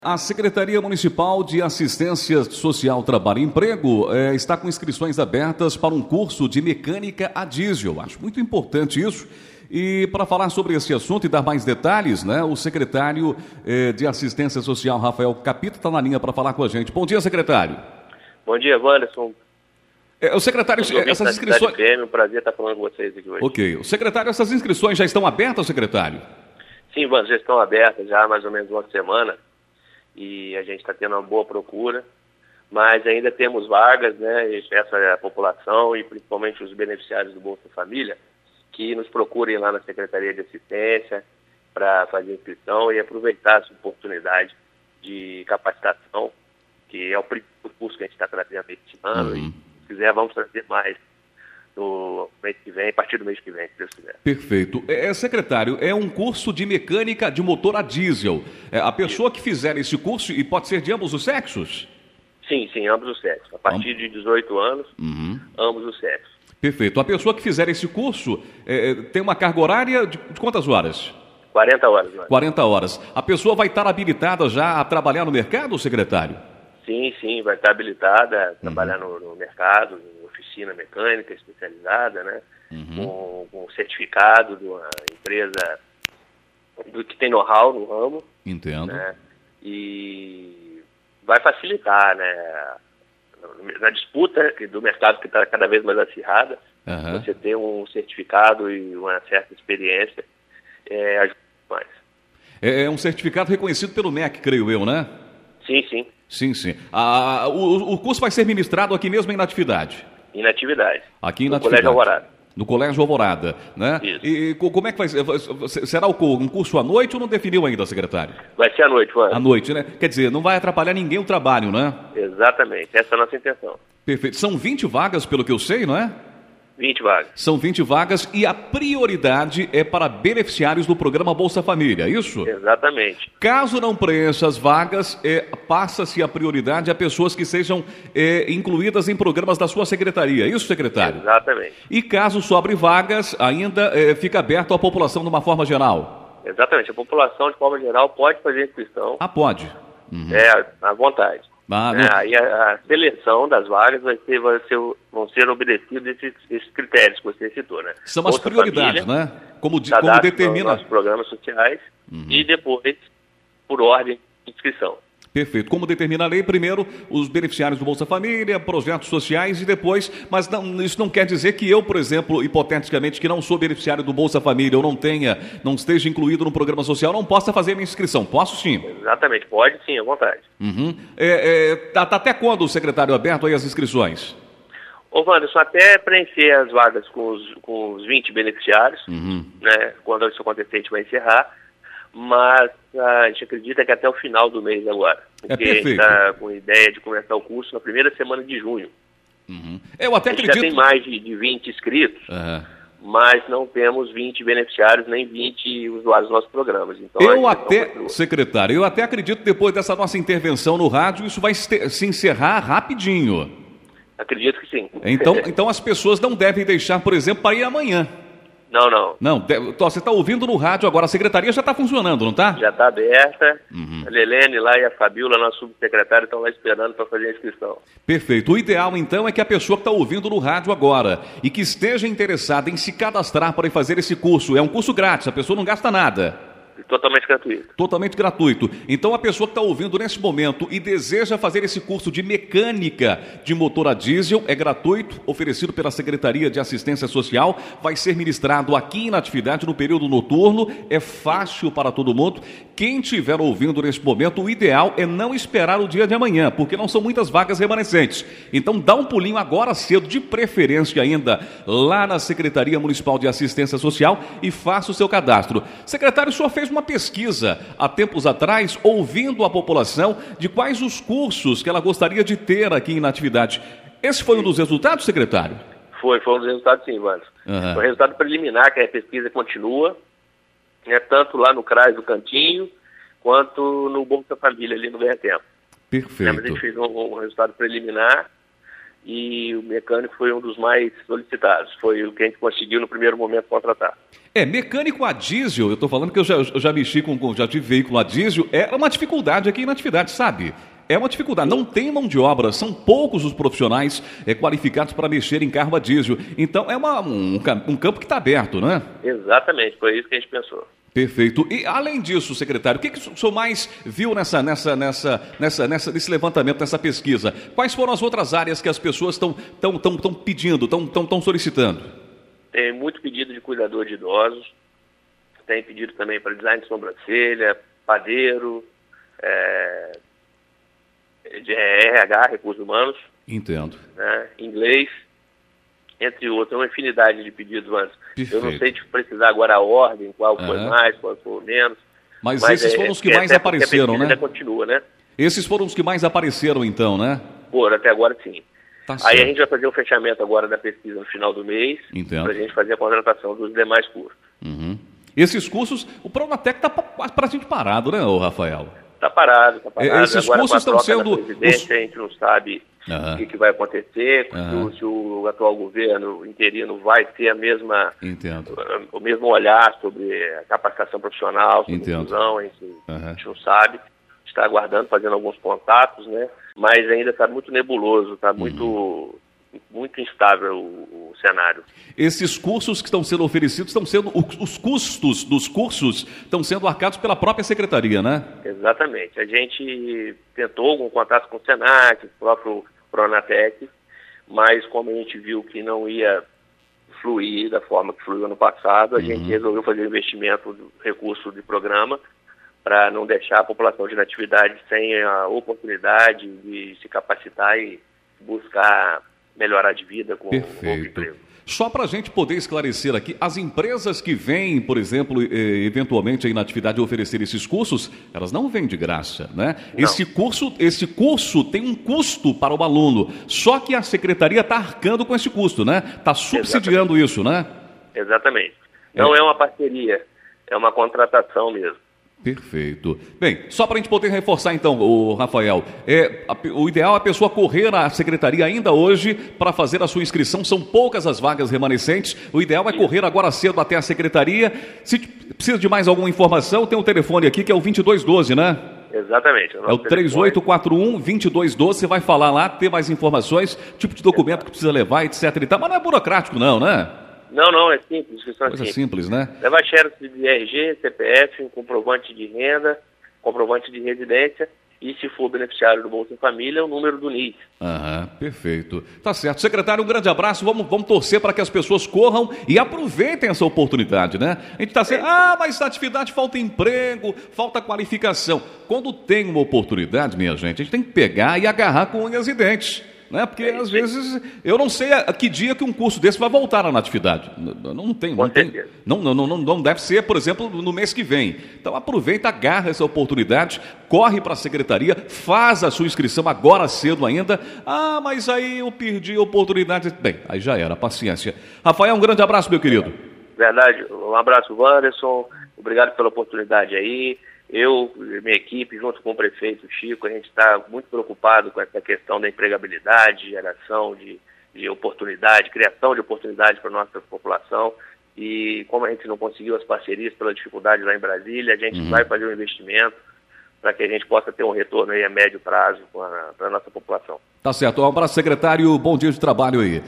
A Secretaria Municipal de Assistência Social, Trabalho e Emprego está com inscrições abertas para um curso de mecânica a diesel. Acho muito importante isso. E para falar sobre esse assunto e dar mais detalhes, o secretário de Assistência Social, Rafael Capita, está na linha para falar com a gente. Bom dia, secretário. Bom dia, Wanderson. O secretário, essas inscrições... É um prazer estar falando com vocês aqui hoje. Ok. O secretário, essas inscrições já estão abertas, secretário? Sim, Wanderson, já estão abertas já há mais ou menos uma semana. E a gente está tendo uma boa procura, mas ainda temos vagas, essa é a população e principalmente os beneficiários do Bolsa Família, que nos procurem lá na Secretaria de Assistência para fazer inscrição e aproveitar essa oportunidade de capacitação, que é o primeiro curso que a gente está trazendo este ano, e se quiser vamos trazer mais no mês que vem, a partir do mês que vem, se Deus quiser. Perfeito. Secretário, é um curso de mecânica de motor a diesel. A pessoa que fizer esse curso, e pode ser de ambos os sexos? Sim, ambos os sexos. A partir de 18 anos, ambos os sexos. Perfeito. A pessoa que fizer esse curso tem uma carga horária de quantas horas? 40 horas. 40 horas. A pessoa vai estar habilitada já a trabalhar no mercado, secretário? Sim, vai estar habilitada a trabalhar no mercado, oficina mecânica especializada, com certificado de uma empresa que tem know-how no ramo. Entendo. E vai facilitar, na disputa do mercado que está cada vez mais acirrada, você ter um certificado e uma certa experiência ajuda mais. É um certificado reconhecido pelo MEC, creio eu, né? Sim. Sim. O curso vai ser ministrado aqui mesmo em Natividade? Em Natividade. Aqui em no Natividade. Colégio Alvorada. No Colégio Alvorada, né? Isso. E como é que vai ser? Será um curso à noite ou não definiu ainda, secretário? Vai ser à noite, Wanda. À noite, né? Quer dizer, não vai atrapalhar ninguém o trabalho, né? Exatamente, essa é a nossa intenção. Perfeito. São 20 vagas, pelo que eu sei, não é? 20 vagas. São 20 vagas e a prioridade é para beneficiários do programa Bolsa Família, é isso? Exatamente. Caso não preencha as vagas, passa-se a prioridade a pessoas que sejam incluídas em programas da sua secretaria, é isso, secretário? Exatamente. E caso sobre vagas, ainda fica aberto à população de uma forma geral? Exatamente. A população, de forma geral, pode fazer inscrição. Pode? À vontade. Aí a seleção das vagas vão ser obedecidos esses critérios que você citou, né? São as prioridades, família, Como determina... Nossos programas sociais e depois, por ordem de inscrição. Perfeito. Como determina a lei, primeiro os beneficiários do Bolsa Família, projetos sociais e depois... Mas isso não quer dizer que eu, por exemplo, hipoteticamente, que não sou beneficiário do Bolsa Família ou não esteja incluído no programa social, não possa fazer a minha inscrição. Posso sim? Exatamente. Pode sim, à vontade. Tá até quando, secretário, aberto aí as inscrições? Ô, Wanderson, até preencher as vagas com os 20 beneficiários, quando isso acontecer, a gente vai encerrar. Mas a gente acredita que até o final do mês agora. Porque a gente está com a ideia de começar o curso na primeira semana de junho. Eu até acredito... já tem mais de 20 inscritos, mas não temos 20 beneficiários nem 20 usuários dos nossos programas. Então, secretário, eu até acredito que depois dessa nossa intervenção no rádio, isso vai se encerrar rapidinho. Acredito que sim. Então as pessoas não devem deixar, por exemplo, para ir amanhã. Não. Você está ouvindo no rádio agora, a secretaria já está funcionando, não está? Já está aberta. A Lelene lá e a Fabíola, nosso subsecretário, estão lá esperando para fazer a inscrição. Perfeito. O ideal, então, é que a pessoa que está ouvindo no rádio agora e que esteja interessada em se cadastrar para ir fazer esse curso, é um curso grátis, a pessoa não gasta nada. Totalmente gratuito. Totalmente gratuito. Então, a pessoa que está ouvindo nesse momento e deseja fazer esse curso de mecânica de motor a diesel, é gratuito, oferecido pela Secretaria de Assistência Social, vai ser ministrado aqui em Natividade no período noturno, é fácil para todo mundo. Quem estiver ouvindo nesse momento, o ideal é não esperar o dia de amanhã, porque não são muitas vagas remanescentes. Então, dá um pulinho agora cedo, de preferência ainda, lá na Secretaria Municipal de Assistência Social e faça o seu cadastro. Secretário, o senhor fez uma pesquisa há tempos atrás, ouvindo a população de quais os cursos que ela gostaria de ter aqui em Natividade. Esse foi um dos resultados, secretário? Foi um dos resultados, sim, Wanderson. Foi um resultado preliminar, que a pesquisa continua, tanto lá no CRAS do Cantinho, quanto no Bolsa Família, ali no Ganha Tempo. Perfeito. Mas a gente fez um resultado preliminar e o mecânico foi um dos mais solicitados. Foi o que a gente conseguiu no primeiro momento contratar. Mecânico a diesel, eu estou falando que eu já mexi já tive veículo a diesel, é uma dificuldade aqui na atividade, sabe? É uma dificuldade, não tem mão de obra, são poucos os profissionais qualificados para mexer em carro a diesel. Então é um campo que está aberto, né? Exatamente, foi isso que a gente pensou. Perfeito. E além disso, secretário, o que o senhor mais viu nesse levantamento, nessa pesquisa? Quais foram as outras áreas que as pessoas estão pedindo, estão solicitando? Tem muito pedido de cuidador de idosos, tem pedido também para design de sobrancelha, padeiro, de RH, recursos humanos. Entendo. Né, inglês, entre outros, uma infinidade de pedidos antes. Eu não sei te precisar agora a ordem, qual foi mais, qual foi menos. Mas esses foram os que mais apareceram, né? Ainda continua, né? Esses foram os que mais apareceram, então, né? Até agora sim. Tá Aí certo. a gente vai fazer o fechamento agora da pesquisa no final do mês, para a gente fazer a contratação dos demais cursos. Uhum. Esses cursos, o Pronatec está praticamente parado, né, Rafael? Está parado. Esses agora, cursos estão sendo... A gente não sabe o que vai acontecer, se o atual governo interino vai ter o mesmo olhar sobre a capacitação profissional, sobre inclusão, a gente não sabe. Está aguardando, fazendo alguns contatos, né? Mas ainda está muito nebuloso, está muito instável o cenário. Esses cursos que estão sendo oferecidos os custos dos cursos estão sendo arcados pela própria secretaria, né? Exatamente. A gente tentou algum contato com o Senac, o próprio Pronatec, mas como a gente viu que não ia fluir da forma que fluiu ano passado, a gente resolveu fazer um investimento do recurso de programa para não deixar a população de inatividade sem a oportunidade de se capacitar e buscar melhorar de vida com o novo emprego. Só para a gente poder esclarecer aqui, as empresas que vêm, por exemplo, eventualmente aí na atividade oferecer esses cursos, elas não vêm de graça, né? Esse curso tem um custo para o aluno, só que a secretaria está arcando com esse custo, né? Está subsidiando isso, né? Exatamente. Não é uma parceria, é uma contratação mesmo. Perfeito. Bem, só para a gente poder reforçar então, Rafael, o ideal é a pessoa correr à secretaria ainda hoje para fazer a sua inscrição, são poucas as vagas remanescentes, o ideal é correr agora cedo até a secretaria. Se precisa de mais alguma informação, tem um telefone aqui que é o 2212, né? Exatamente. É o 3841-2212, você vai falar lá, ter mais informações, tipo de documento que precisa levar, etc e tal, mas não é burocrático não, né? Não, é simples. Coisa simples, né? Leva xerox de RG, CPF, um comprovante de renda, comprovante de residência e, se for beneficiário do Bolsa Família, o número do NIS. Perfeito. Tá certo. Secretário, um grande abraço. Vamos torcer para que as pessoas corram e aproveitem essa oportunidade, né? A gente está sendo, mas na atividade falta emprego, falta qualificação. Quando tem uma oportunidade, minha gente, a gente tem que pegar e agarrar com unhas e dentes. Né? Porque, às vezes, eu não sei a que dia que um curso desse vai voltar na atividade. Não deve ser, por exemplo, no mês que vem. Então, aproveita, agarra essa oportunidade, corre para a secretaria, faz a sua inscrição agora cedo ainda. Mas aí eu perdi a oportunidade. Bem, aí já era, paciência. Rafael, um grande abraço, meu querido. Verdade. Um abraço, Wanderson. Obrigado pela oportunidade aí. Eu e minha equipe, junto com o prefeito Chico, a gente está muito preocupado com essa questão da empregabilidade, geração de oportunidade, criação de oportunidade para a nossa população. E como a gente não conseguiu as parcerias pela dificuldade lá em Brasília, a gente vai fazer um investimento para que a gente possa ter um retorno aí a médio prazo para a nossa população. Tá certo. Um abraço, secretário. Bom dia de trabalho aí.